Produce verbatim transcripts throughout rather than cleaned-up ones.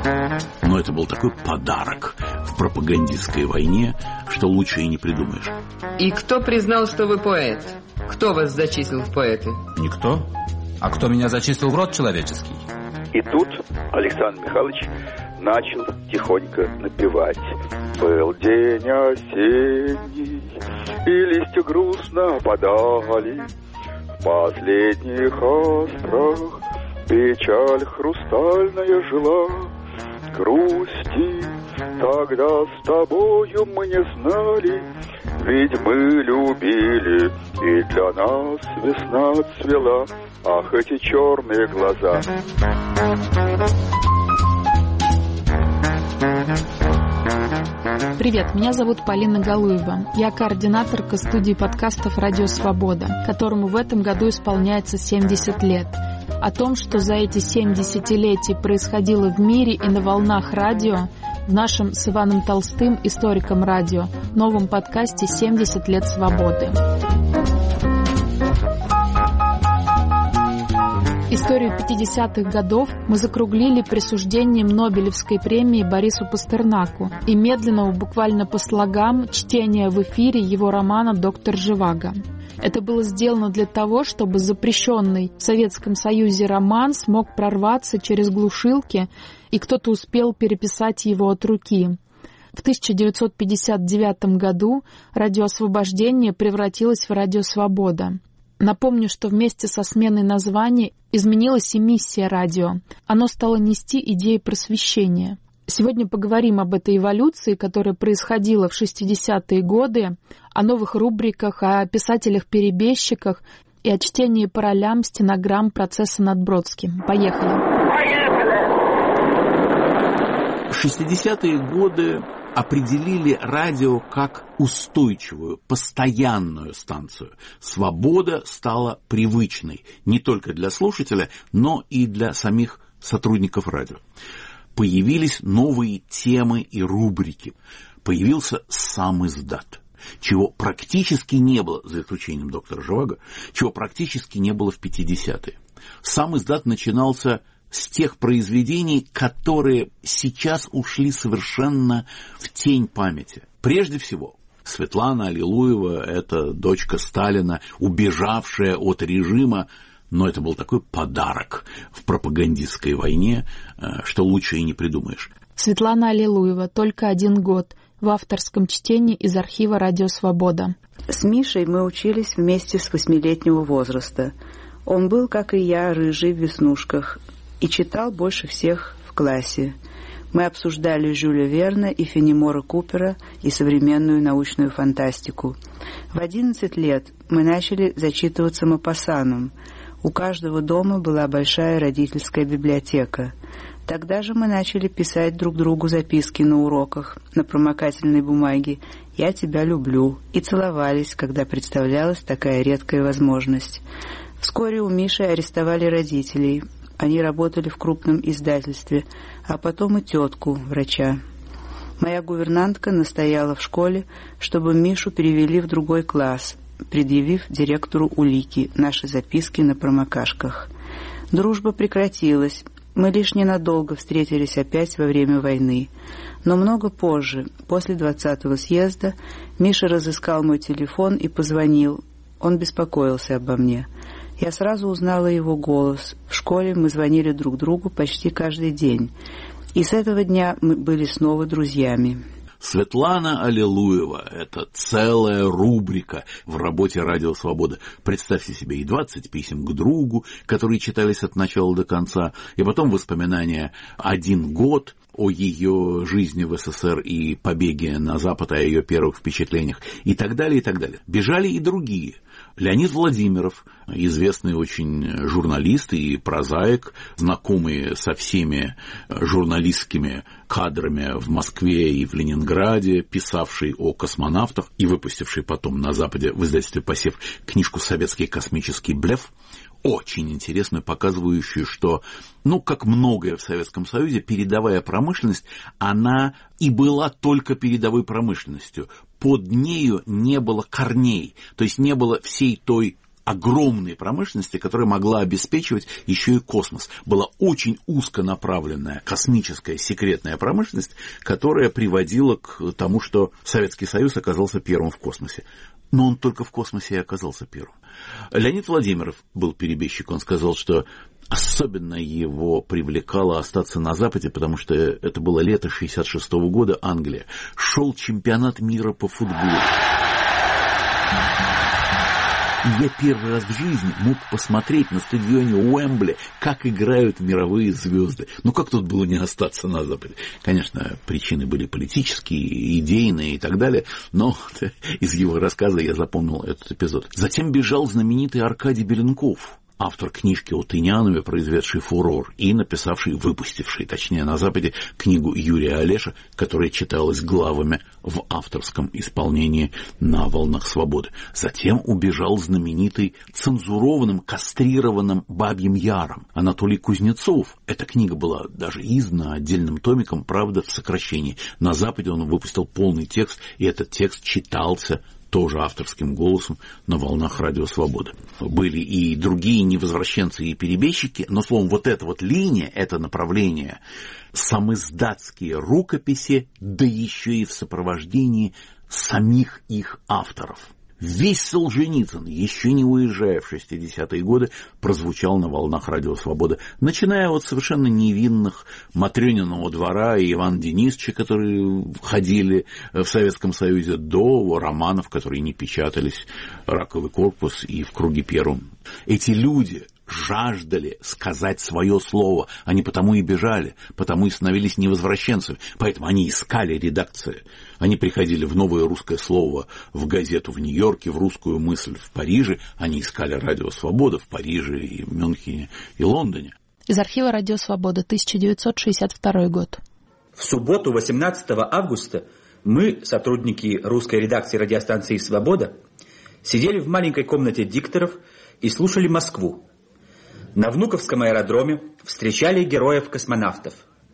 Но это был такой подарок в пропагандистской войне, что лучше и не придумаешь. И кто признал, что вы поэт? Кто вас зачислил в поэты? Никто. А кто меня зачислил в род человеческий? И тут Александр Михайлович начал тихонько напевать. Был день осенний, и листья грустно опадали. В последних острах печаль хрустальная жила. Грусти тогда с тобою мы не знали, ведь мы любили, и для нас весна цвела. Ах, эти черные глаза. Привет, меня зовут Полина Галуева. Я координаторка студии подкастов «Радио Свобода», которому в этом году исполняется семьдесят лет. О том, что за эти семь десятилетий происходило в мире и на волнах радио, в нашем с Иваном Толстым, историком радио, новом подкасте «семьдесят лет свободы». Историю пятидесятых годов мы закруглили присуждением Нобелевской премии Борису Пастернаку и медленного, буквально по слогам, чтения в эфире его романа «Доктор Живаго». Это было сделано для того, чтобы запрещенный в Советском Союзе роман смог прорваться через глушилки, и кто-то успел переписать его от руки. В тысяча девятьсот пятьдесят девятом году «Радио Освобождение» превратилось в «Радио Свобода». Напомню, что вместе со сменой названия изменилась и миссия радио. Оно стало нести идеи просвещения. Сегодня поговорим об этой эволюции, которая происходила в шестидесятые годы, о новых рубриках, о писателях-перебежчиках и о чтении по ролям стенограмм процесса над Бродским. Поехали! В шестидесятые годы определили радио как устойчивую, постоянную станцию. Свобода стала привычной не только для слушателя, но и для самих сотрудников радио. Появились новые темы и рубрики. Появился сам издат, чего практически не было, за исключением доктора Живаго, чего практически не было в пятидесятые. Сам издат начинался с тех произведений, которые сейчас ушли совершенно в тень памяти. Прежде всего, Светлана Аллилуева – это дочка Сталина, убежавшая от режима, но это был такой подарок в пропагандистской войне, что лучше и не придумаешь. Светлана Аллилуева, только один год, в авторском чтении из архива «Радио Свобода». С Мишей мы учились вместе с восьмилетнего возраста. Он был, как и я, рыжий в веснушках и читал больше всех в классе. Мы обсуждали Жюля Верна и Фенемора Купера и современную научную фантастику. В одиннадцать лет мы начали зачитываться Мопассаном. У каждого дома была большая родительская библиотека. Тогда же мы начали писать друг другу записки на уроках, на промокательной бумаге «Я тебя люблю» и целовались, когда представлялась такая редкая возможность. Вскоре у Миши арестовали родителей. Они работали в крупном издательстве, а потом и тетку, врача. Моя гувернантка настояла в школе, чтобы Мишу перевели в другой класс, предъявив директору улики, наши записки на промокашках. Дружба прекратилась. Мы лишь ненадолго встретились опять во время войны. Но много позже, после двадцатого съезда, Миша разыскал мой телефон и позвонил. Он беспокоился обо мне. Я сразу узнала его голос. В школе мы звонили друг другу почти каждый день. И с этого дня мы были снова друзьями. Светлана Аллилуева – это целая рубрика в работе «Радио Свобода». Представьте себе и двадцать писем к другу, которые читались от начала до конца, и потом воспоминания «Один год», о ее жизни в СССР и побеге на Запад, о ее первых впечатлениях и так далее, и так далее. Бежали и другие. Леонид Владимиров, известный очень журналист и прозаик, знакомый со всеми журналистскими кадрами в Москве и в Ленинграде, писавший о космонавтах и выпустивший потом на Западе в издательстве «Посев» книжку «Советский космический блеф», очень интересную, показывающую, что, ну, как многое в Советском Союзе, передовая промышленность, она и была только передовой промышленностью. Под нею не было корней, то есть не было всей той огромной промышленности, которая могла обеспечивать еще и космос. Была очень узконаправленная космическая секретная промышленность, которая приводила к тому, что Советский Союз оказался первым в космосе. Но он только в космосе и оказался первым. Леонид Владимиров был перебежчик. Он сказал, что особенно его привлекало остаться на Западе, потому что это было лето шестьдесят шестого года, Англия. Шел чемпионат мира по футболу. И я первый раз в жизни мог посмотреть на стадионе Уэмбли, как играют мировые звезды. Ну, как тут было не остаться на Западе? Конечно, причины были политические, идейные и так далее, но из его рассказа я запомнил этот эпизод. Затем бежал знаменитый Аркадий Беленков, автор книжки о Тынянове, произведший фурор, и написавший, выпустивший, точнее, на Западе, книгу Юрия Олеша, которая читалась главами в авторском исполнении на «Волнах свободы». Затем убежал знаменитый цензурованным, кастрированным «Бабьим Яром» Анатолий Кузнецов. Эта книга была даже издана отдельным томиком, правда, в сокращении. На Западе он выпустил полный текст, и этот текст читался тоже авторским голосом на волнах Радио Свобода. Были и другие невозвращенцы и перебежчики, но, словом, вот эта вот линия, это направление, самиздатские рукописи, да еще и в сопровождении самих их авторов. Весь Солженицын, еще не уезжая в шестидесятые годы, прозвучал на волнах Радио Свобода, начиная от совершенно невинных Матрёниного двора и Ивана Денисовича, которые ходили в Советском Союзе, до романов, которые не печатались, «Раковый корпус» и «В круге первом». Эти люди жаждали сказать свое слово, они потому и бежали, потому и становились невозвращенцами, поэтому они искали редакции. Они приходили в «Новое русское слово», в газету в Нью-Йорке, в «Русскую мысль» в Париже, они искали Радио Свобода в Париже, и в Мюнхене, и Лондоне. Из архива Радио Свобода, тысяча девятьсот шестьдесят второй год. В субботу, восемнадцатого августа, мы, сотрудники русской редакции радиостанции «Свобода», сидели в маленькой комнате дикторов и слушали Москву. На Внуковском аэродроме встречали героев-космонавтов.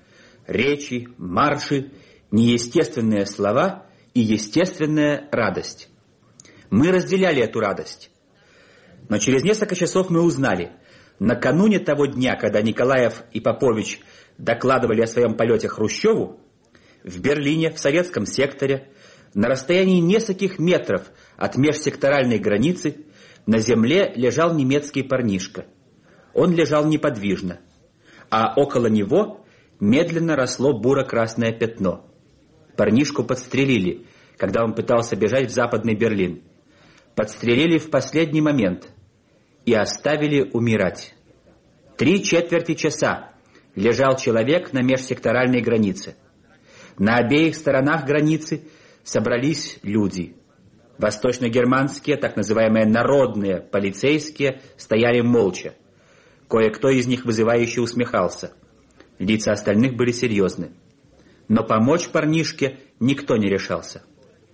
Речи, марши, неестественные слова и естественная радость. Мы разделяли эту радость. Но через несколько часов мы узнали, накануне того дня, когда Николаев и Попович докладывали о своем полете Хрущеву, в Берлине, в советском секторе, на расстоянии нескольких метров от межсекторальной границы, на земле лежал немецкий парнишка. Он лежал неподвижно, а около него медленно росло буро-красное пятно. Парнишку подстрелили, когда он пытался бежать в Западный Берлин. Подстрелили в последний момент и оставили умирать. Три четверти часа лежал человек на межсекторальной границе. На обеих сторонах границы собрались люди. Восточно-германские, так называемые народные полицейские, стояли молча. Кое-кто из них вызывающе усмехался. Лица остальных были серьезны. Но помочь парнишке никто не решался.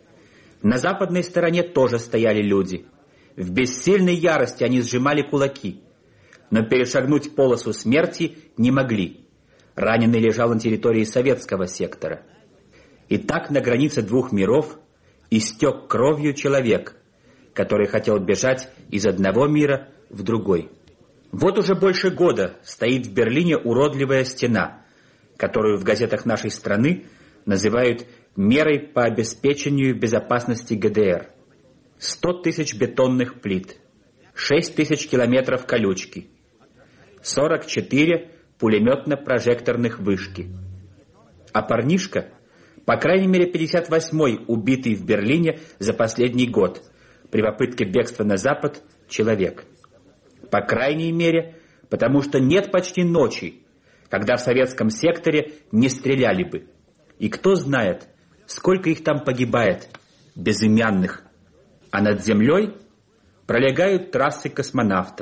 На западной стороне тоже стояли люди. В бессильной ярости они сжимали кулаки, но перешагнуть полосу смерти не могли. Раненый лежал на территории советского сектора. И так на границе двух миров истек кровью человек, который хотел бежать из одного мира в другой. Вот уже больше года стоит в Берлине уродливая стена, которую в газетах нашей страны называют мерой по обеспечению безопасности ГДР. Сто тысяч бетонных плит, шесть тысяч километров колючки, сорок четыре пулеметно-прожекторных вышки. А парнишка, по крайней мере пятьдесят восьмой убитый в Берлине за последний год при попытке бегства на Запад человек. По крайней мере, потому что нет почти ночи, когда в советском секторе не стреляли бы. И кто знает, сколько их там погибает, безымянных. А над землей пролегают трассы космонавтов.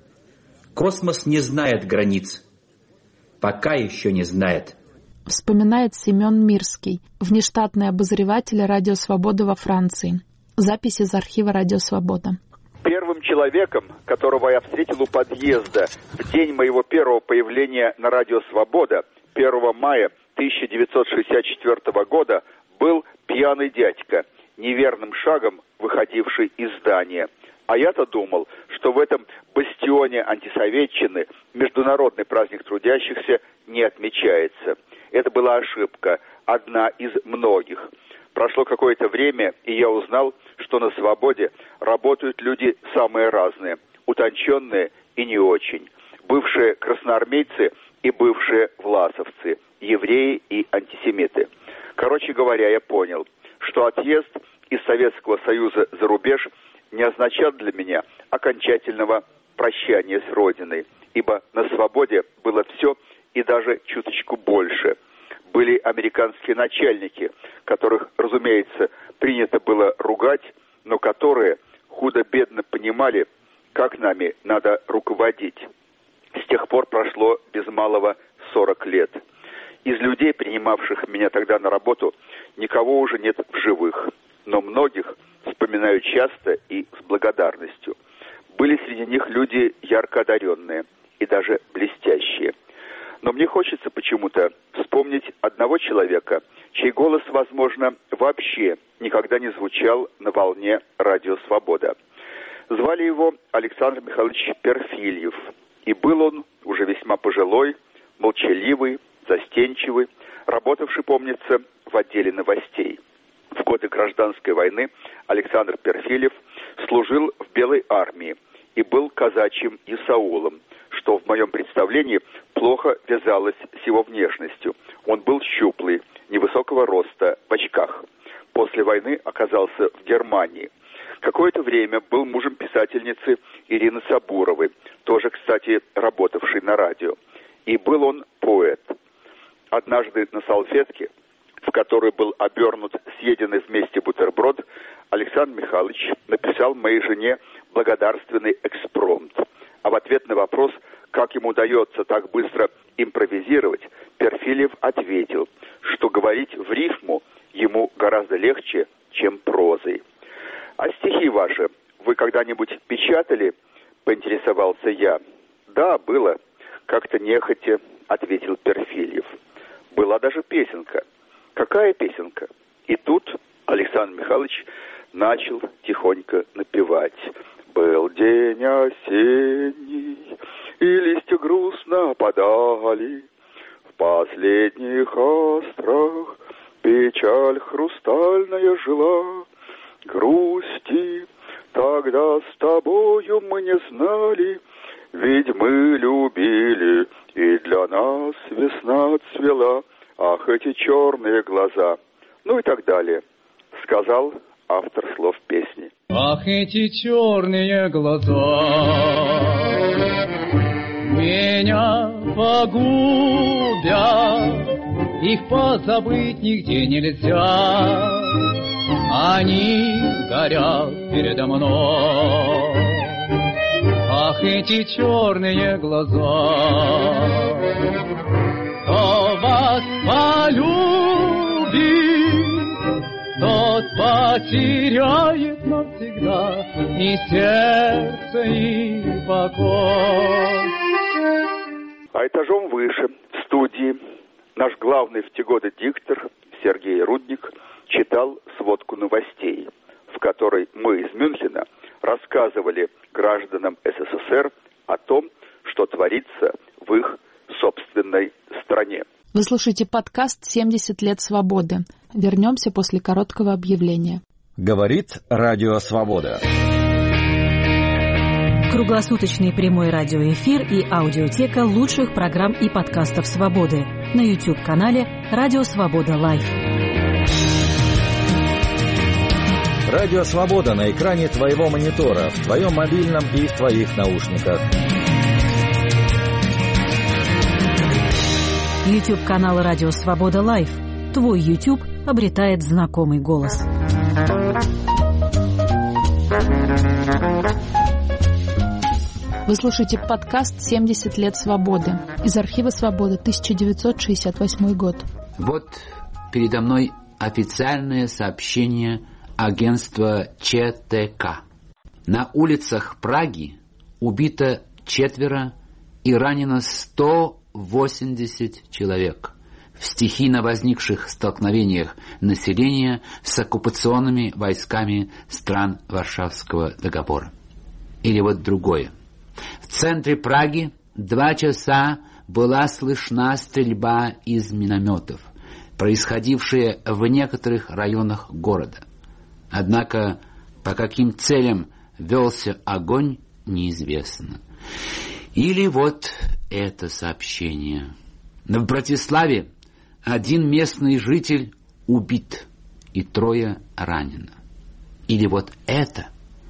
Космос не знает границ. Пока еще не знает. Вспоминает Семен Мирский, внештатный обозреватель Радио Свобода во Франции. Запись из архива Радио Свобода. Первым человеком, которого я встретил у подъезда в день моего первого появления на Радио Свобода, первого мая тысяча девятьсот шестьдесят четвёртого года, был пьяный дядька, неверным шагом выходивший из здания. А я-то думал, что в этом бастионе антисоветчины международный праздник трудящихся не отмечается. Это была ошибка, одна из многих. Прошло какое-то время, и я узнал, что на свободе работают люди самые разные, утонченные и не очень, бывшие красноармейцы и бывшие власовцы, евреи и антисемиты. Короче говоря, я понял, что отъезд из Советского Союза за рубеж не означал для меня окончательного прощания с Родиной, ибо на свободе было все и даже чуточку больше. Были американские начальники, которых, разумеется, принято было ругать, но которые худо-бедно понимали, как нами надо руководить. С тех пор прошло без малого сорок лет. Из людей, принимавших меня тогда на работу, никого уже нет в живых, но многих вспоминаю часто и с благодарностью. Были среди них люди ярко одаренные и даже блестящие. Но мне хочется почему-то вспомнить одного человека, чей голос, возможно, вообще никогда не звучал на волне «Радио Свобода». Звали его Александр Михайлович Перфильев, и был он уже весьма пожилой, молчаливый, застенчивый, работавший, помнится, в отделе новостей. В годы гражданской войны Александр Перфильев служил в Белой армии и был казачьим Исаулом, что в моем представлении плохо вязалось с его внешностью. Он был щуплый, невысокого роста, в очках. После войны оказался в Германии. Какое-то время был мужем писательницы Ирины Сабуровой, тоже, кстати, работавшей на радио. И был он поэт. Однажды на салфетке, в которой был обернут съеденный вместе бутерброд, Александр Михайлович написал моей жене благодарственный экспромт. А в ответ на вопрос, как ему удается так быстро импровизировать, Перфильев ответил, что говорить в рифму ему гораздо легче, чем прозой. «А стихи ваши вы когда-нибудь печатали?» — поинтересовался я. «Да, было. Как-то нехотя», — ответил Перфильев. «Была даже песенка». «Какая песенка?» И тут Александр Михайлович начал тихонько напевать. «Был день осенний, и листья грустно опадали. В последних острах печаль хрустальная жила. Грусти тогда с тобою мы не знали, ведь мы любили, и для нас весна цвела. Ах, эти черные глаза!» Ну и так далее, сказал автор слов песни. Ах, эти черные глаза меня погубят, их позабыть нигде нельзя. Они горят передо мной. Ах, эти черные глаза, кто вас полюбит, тот потеряет навсегда и сердце, и покой. А этажом выше, в студии, наш главный в те годы диктор Сергей Рудник читал сводку новостей, в которой мы из Мюнхена рассказывали гражданам СССР о том, что творится в их собственной стране. Вы слушаете подкаст «семьдесят лет свободы». Вернемся после короткого объявления. Говорит Радио Свобода. Круглосуточный прямой радиоэфир и аудиотека лучших программ и подкастов «Свободы» на YouTube-канале «Радио Свобода Лайв». Радио Свобода на экране твоего монитора, в твоем мобильном и в твоих наушниках. YouTube-канал «Радио Свобода Лайв». Твой YouTube обретает знакомый голос. Вы слушаете подкаст «семьдесят лет свободы» из архива «Свободы», тысяча девятьсот шестьдесят восьмой год. Вот передо мной официальное сообщение агентства ЧТК. На улицах Праги убито четверо и ранено сто восемьдесят человек в стихийно возникших столкновениях населения с оккупационными войсками стран Варшавского договора. Или вот другое. В центре Праги два часа была слышна стрельба из минометов, происходившая в некоторых районах города. Однако по каким целям велся огонь, неизвестно. Или вот это сообщение. В Братиславе один местный житель убит и трое ранено. Или вот это.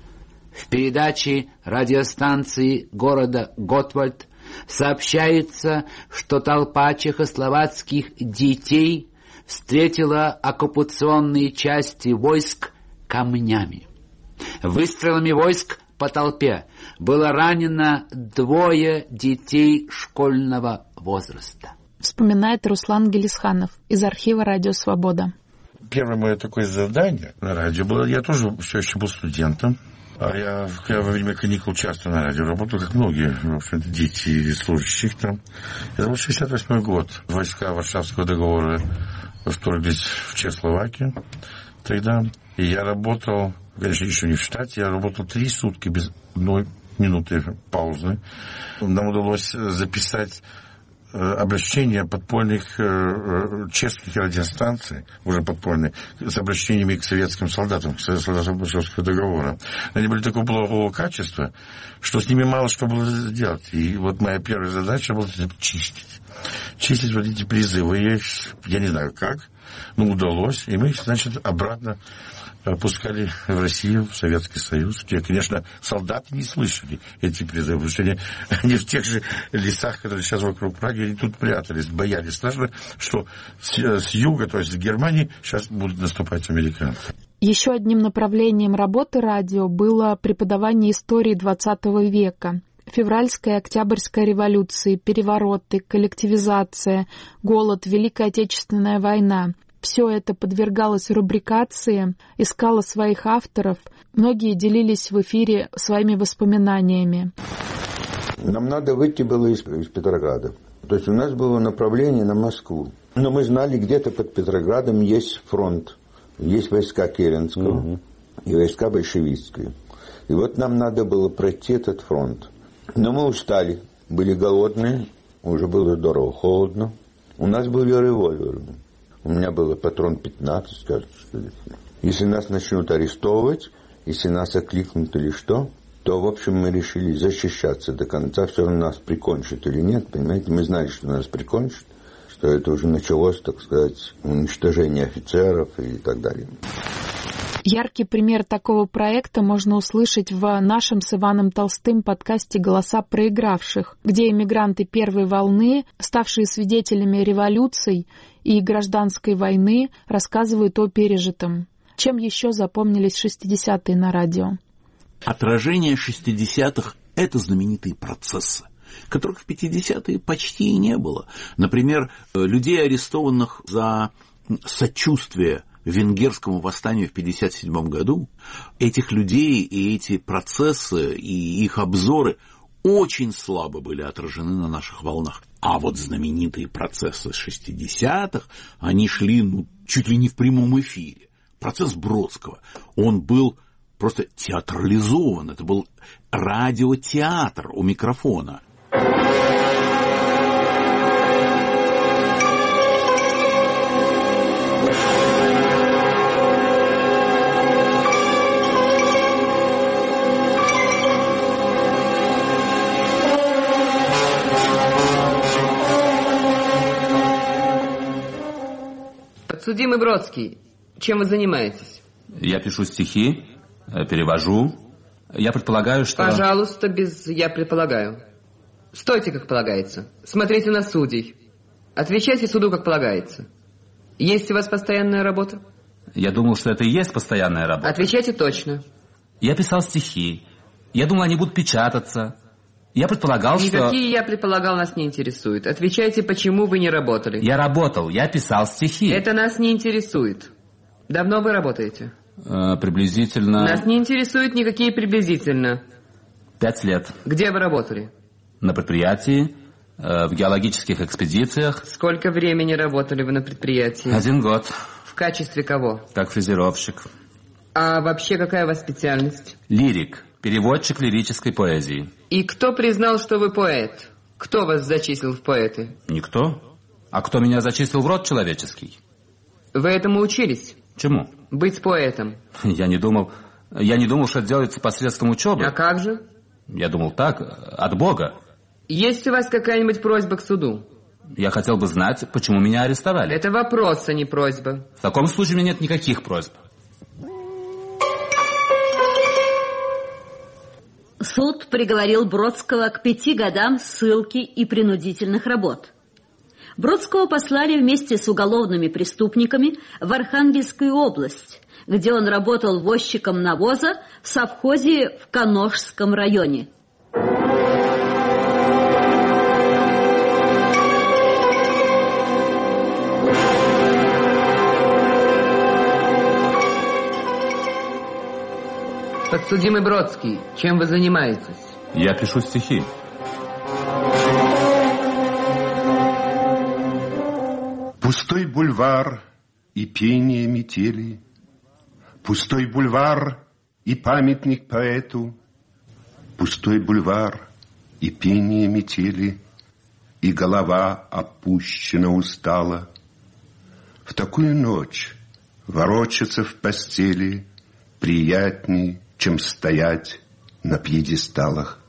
В передаче радиостанции города Готвальд сообщается, что толпа чехословацких детей встретила оккупационные части войск камнями. Выстрелами войск по толпе было ранено двое детей школьного возраста. Вспоминает Руслан Гелисханов из архива «Радио Свобода». Первое мое такое задание на радио было, я тоже все еще был студентом. А я, я во время каникул часто на радио работал, как многие, в общем-то, дети и служащих там. Это был шестьдесят восьмой год. Войска Варшавского договора вторглись в Чехословакию тогда. И я работал, конечно, еще не в штате, я работал три сутки без одной минуты паузы. Нам удалось записать обращения подпольных чешских радиостанций, уже подпольные, с обращениями к советским солдатам, к солдатам Варшавского договора. Они были такого плохого качества, что с ними мало что было сделать. И вот моя первая задача была чистить. Чистить вот эти призывы. Я, их, я не знаю как, но удалось. И мы их, значит, обратно пускали в Россию, в Советский Союз, где, конечно, солдаты не слышали эти призывы, потому что они, они в тех же лесах, которые сейчас вокруг Праги, они тут прятались, боялись страшно, что с, с юга, то есть с Германии, сейчас будут наступать американцы. Еще одним направлением работы радио было преподавание истории двадцатого века. Февральская и Октябрьская революции, перевороты, коллективизация, голод, Великая Отечественная война. Все это подвергалось рубрикации, искало своих авторов. Многие делились в эфире своими воспоминаниями. Нам надо выйти было из, из Петрограда. То есть у нас было направление на Москву. Но мы знали, где-то под Петроградом есть фронт. Есть войска Керенского угу. и войска большевистские. И вот нам надо было пройти этот фронт. Но мы устали, были голодные, уже было здорово, холодно. У нас были револьверы. У меня было патрон пятнадцать, кажется, что ли. Если нас начнут арестовывать, если нас окликнут или что, то, в общем, мы решили защищаться до конца. Все равно нас прикончат или нет, понимаете? Мы знали, что нас прикончат, что это уже началось, так сказать, уничтожение офицеров и так далее. Яркий пример такого проекта можно услышать в нашем с Иваном Толстым подкасте «Голоса проигравших», где эмигранты первой волны, ставшие свидетелями революций и гражданской войны, рассказывают о пережитом. Чем еще запомнились шестидесятые на радио? Отражение шестидесятых – это знаменитые процессы, которых в пятидесятые почти и не было. Например, людей, арестованных за сочувствие венгерскому восстанию в пятьдесят седьмом году, этих людей и эти процессы, и их обзоры очень слабо были отражены на наших волнах. А вот знаменитые процессы шестидесятых, они шли ну, чуть ли не в прямом эфире. Процесс Бродского, он был просто театрализован, это был радиотеатр у микрофона. Подсудимый Бродский, чем вы занимаетесь? Я пишу стихи, перевожу. Я предполагаю, что... Пожалуйста, без «я предполагаю». Стойте, как полагается. Смотрите на судей. Отвечайте суду, как полагается. Есть у вас постоянная работа? Я думал, что это и есть постоянная работа. Отвечайте точно. Я писал стихи. Я думал, они будут печататься. Я предполагал, Никакие что... Никакие я предполагал нас не интересуют. Отвечайте, почему вы не работали. Я работал, я писал стихи. Это нас не интересует. Давно вы работаете? Э, приблизительно... Нас не интересуют никакие приблизительно. Пять лет. Где вы работали? На предприятии, э, в геологических экспедициях. Сколько времени работали вы на предприятии? Один год. В качестве кого? Как фрезеровщик. А вообще какая у вас специальность? Лирик. Переводчик лирической поэзии. И кто признал, что вы поэт? Кто вас зачислил в поэты? Никто. А кто меня зачислил в род человеческий? Вы этому учились? Чему? Быть поэтом. Я не думал... Я не думал, что это делается посредством учебы. А как же? Я думал так, от Бога. Есть у вас какая-нибудь просьба к суду? Я хотел бы знать, почему меня арестовали. Это вопрос, а не просьба. В таком случае у меня нет никаких просьб. Суд приговорил Бродского к пяти годам ссылки и принудительных работ. Бродского послали вместе с уголовными преступниками в Архангельскую область, где он работал возчиком навоза в совхозе в Каношском районе. Подсудимый Бродский, чем вы занимаетесь? Я пишу стихи. Пустой бульвар и пение метели, пустой бульвар и памятник поэту, пустой бульвар и пение метели, и голова опущена устала. В такую ночь ворочаться в постели приятней, чем стоять на пьедесталах.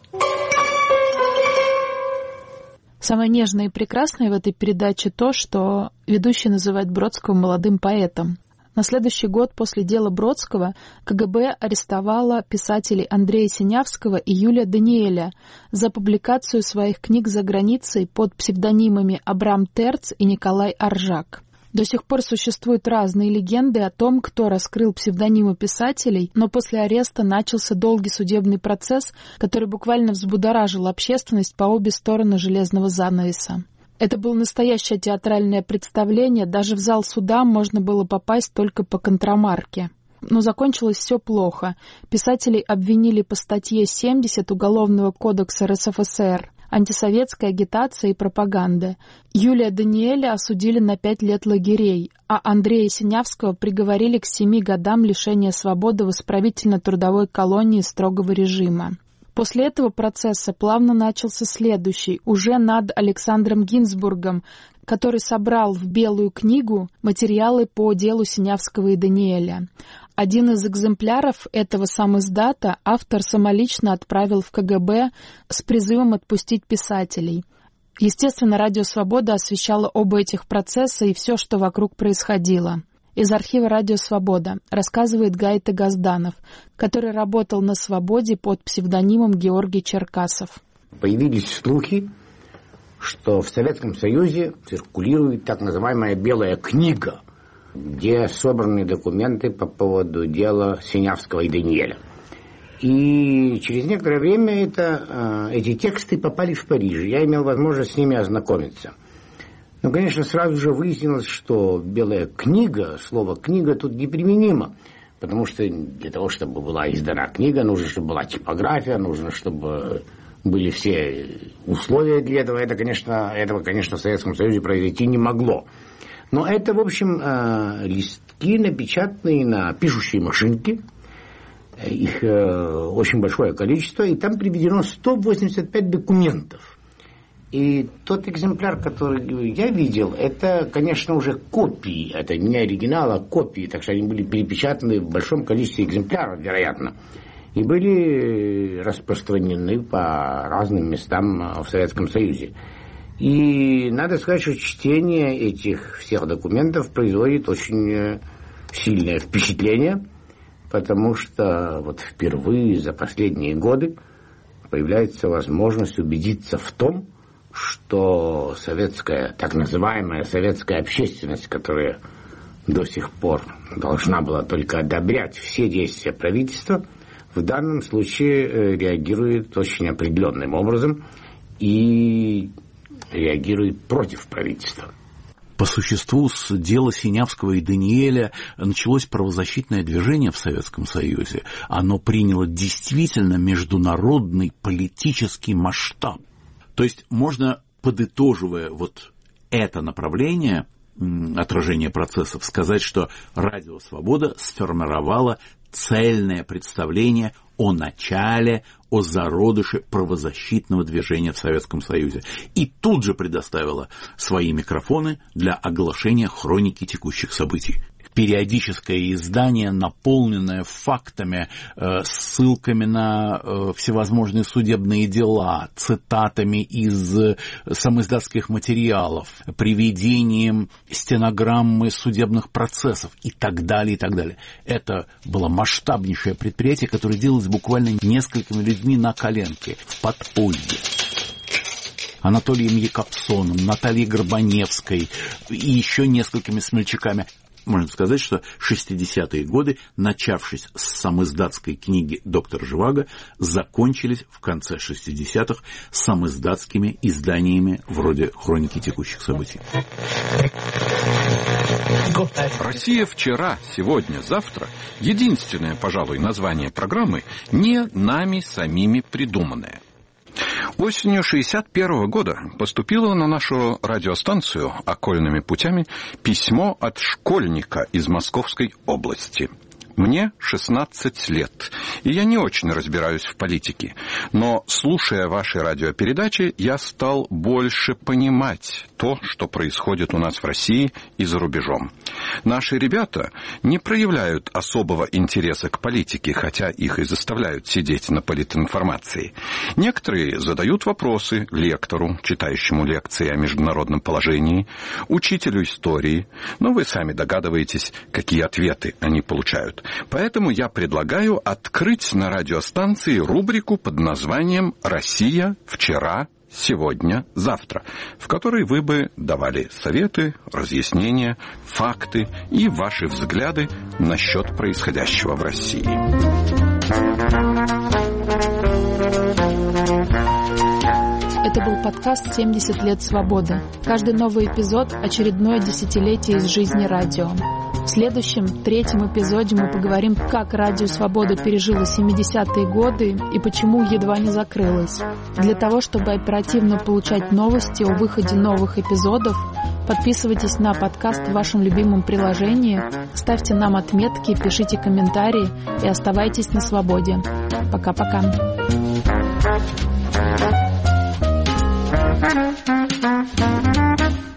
Самое нежное и прекрасное в этой передаче то, что ведущий называет Бродского молодым поэтом. На следующий год после дела Бродского КГБ арестовало писателей Андрея Синявского и Юлия Даниэля за публикацию своих книг за границей под псевдонимами Абрам Терц и Николай Оржак. До сих пор существуют разные легенды о том, кто раскрыл псевдонимы писателей, но после ареста начался долгий судебный процесс, который буквально взбудоражил общественность по обе стороны железного занавеса. Это было настоящее театральное представление, даже в зал суда можно было попасть только по контрамарке. Но закончилось все плохо. Писателей обвинили по статье семьдесят Уголовного кодекса РСФСР «Антисоветская агитация и пропаганда». Юлия Даниэля осудили на пять лет лагерей, а Андрея Синявского приговорили к семи годам лишения свободы в исправительно-трудовой колонии строгого режима. После этого процесса плавно начался следующий, уже над Александром Гинзбургом, который собрал в Белую книгу материалы по делу Синявского и Даниэля. Один из экземпляров этого самиздата автор самолично отправил в КГБ с призывом отпустить писателей. Естественно, Радио Свобода освещало оба этих процесса и все, что вокруг происходило. Из архива Радио Свобода рассказывает Гаита Газданов, который работал на «Свободе» под псевдонимом Георгий Черкасов. Появились слухи, что в Советском Союзе циркулирует так называемая «белая книга», где собраны документы по поводу дела Синявского и Даниэля. И через некоторое время это, эти тексты попали в Париж. Я имел возможность с ними ознакомиться. Но, конечно, сразу же выяснилось, что «белая книга», слово «книга» тут неприменимо, потому что для того, чтобы была издана книга, нужно, чтобы была типография, нужно, чтобы были все условия для этого. Это, конечно, этого, конечно, в Советском Союзе произойти не могло. Но это, в общем, листки, напечатанные на пишущей машинке. Их очень большое количество, и там приведено сто восемьдесят пять документов. И тот экземпляр, который я видел, это, конечно, уже копии. Это не оригинал, а копии. Так что они были перепечатаны в большом количестве экземпляров, вероятно. И были распространены по разным местам в Советском Союзе. И надо сказать, что чтение этих всех документов производит очень сильное впечатление, потому что вот впервые за последние годы появляется возможность убедиться в том, что советская, так называемая советская общественность, которая до сих пор должна была только одобрять все действия правительства, в данном случае реагирует очень определенным образом и реагирует против правительства. По существу, с дела Синявского и Даниэля началось правозащитное движение в Советском Союзе. Оно приняло действительно международный политический масштаб. То есть можно, подытоживая вот это направление, отражение процессов, сказать, что Радио Свобода сформировало цельное представление о начале, о зародыше правозащитного движения в Советском Союзе. И тут же предоставила свои микрофоны для оглашения хроники текущих событий. Периодическое издание, наполненное фактами, э, ссылками на э, всевозможные судебные дела, цитатами из э, самоиздатских материалов, приведением стенограммы судебных процессов и так далее, и так далее. Это было масштабнейшее предприятие, которое делалось буквально несколькими людьми на коленке, в подполье. Анатолием Якобсоном, Натальей Горбаневской и еще несколькими смельчаками. Можно сказать, что шестидесятые годы, начавшись с самоиздатской книги «Доктор Живаго», закончились в конце шестидесятых самоиздатскими изданиями вроде «Хроники текущих событий». «Россия вчера, сегодня, завтра» — единственное, пожалуй, название программы, не нами самими придуманное. Осенью шестьдесят первого года поступило на нашу радиостанцию окольными путями письмо от школьника из Московской области. Мне шестнадцать лет, и я не очень разбираюсь в политике, но, слушая ваши радиопередачи, я стал больше понимать то, что происходит у нас в России и за рубежом. Наши ребята не проявляют особого интереса к политике, хотя их и заставляют сидеть на политинформации. Некоторые задают вопросы лектору, читающему лекции о международном положении, учителю истории, но вы сами догадываетесь, какие ответы они получают. Поэтому я предлагаю открыть на радиостанции рубрику под названием «Россия вчера, сегодня, завтра», в которой вы бы давали советы, разъяснения, факты и ваши взгляды насчет происходящего в России. Это был подкаст «семьдесят лет свободы». Каждый новый эпизод – очередное десятилетие из жизни радио. В следующем, третьем эпизоде мы поговорим, как Радио Свобода пережило семидесятые годы и почему едва не закрылось. Для того, чтобы оперативно получать новости о выходе новых эпизодов, подписывайтесь на подкаст в вашем любимом приложении, ставьте нам отметки, пишите комментарии и оставайтесь на свободе. Пока-пока. Thank you.